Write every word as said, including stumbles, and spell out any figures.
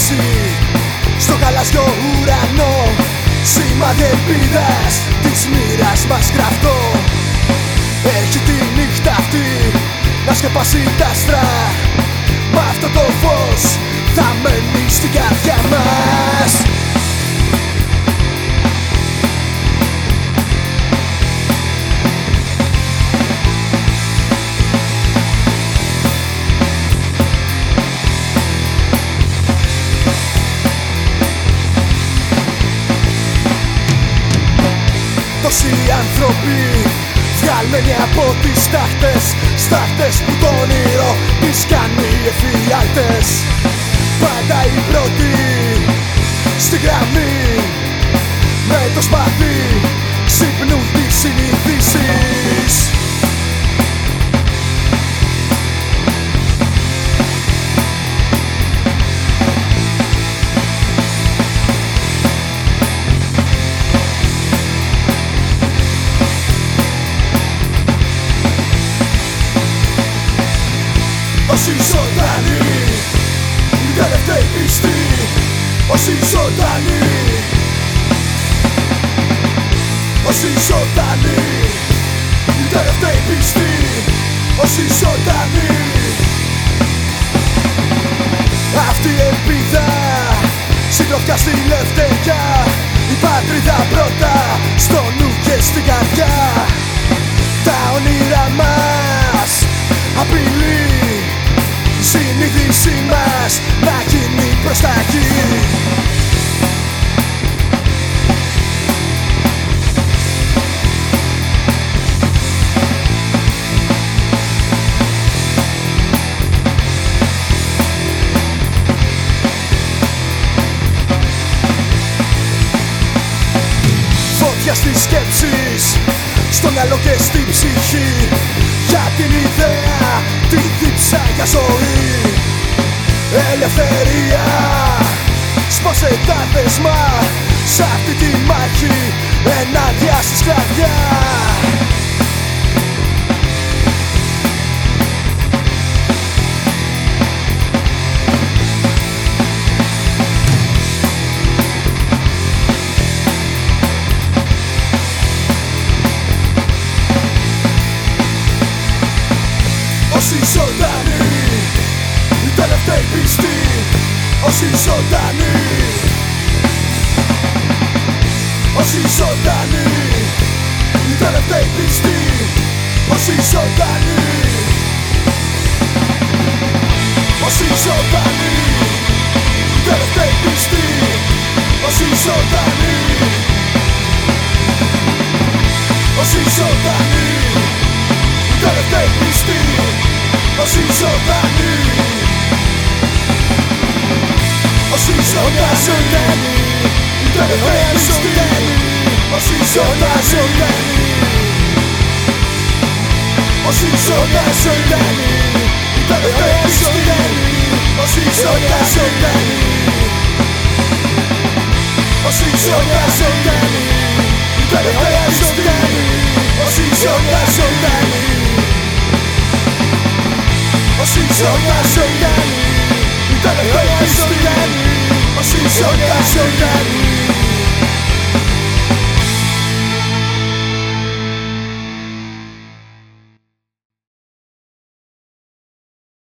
πέσει στο γαλάζιο ουρανό, σημάδι ελπίδας της μοίρας μας γραφτό. Έχει τη νύχτα αυτή να σκεπάσει τα άστρα, μα αυτό το φως θα μένει στην καρδιά μας. Τόσοι άνθρωποι βγαλμένοι από τις στάχτες, στάχτες που το όνειρο τις κάνει εφιάλτες. Πάντα οι πρώτοι στη γραμμή, με το σπαθί ξυπνούν τις συνειδήσεις. Όσοι ζωντανοί, οι τελευταίοι πιστοί. Όσοι ζωντανοί, όσοι ζωντανοί, οι τελευταίοι πιστοί. Όσοι ζωντανοί, αυτή η ελπίδα, συντροφιά στη λευτεριά, η πατρίδα πρώτα, στο νου και στην καρδιά. Τα όνειρά μας απειλεί, η συνείδησή μας να γίνει προς τα εκεί. Φωτιά στις σκέψεις, στο μυαλό και στην ψυχή, για την ιδέα, τη δίψα για ζωή. Ελευθερία, σπάσε τα δεσμά, σ' αυτή τη μάχη ενάντια στη σκλαβιά. Όσοι ζωντανοί, οι τελευταίοι πιστοί. Όσοι ζωντανοί, όσοι ζωντανοί, οι τελευταίοι πιστοί. Όσοι ζωντανοί, όσοι ζωντανοί, οι τελευταίοι πιστοί. Όσοι ζωντανοί, όσοι ζωντανοί, οι τελευταίοι πιστοί. Όσοι ζωντανοί, όσοι ζωντανοί, οι τελευταίοι πιστοί. Όσοι ζωντανοί, όσοι ζωντανοί, οι τελευταίοι πιστοί. Όσοι ζωντανοί, όσοι ζωντανοί, οι τελευταίοι πιστοί. Όσοι ζωντανοί, όσοι ζωντανοί, οι τελευταίοι πιστοί. Όσοι ζωντανοί.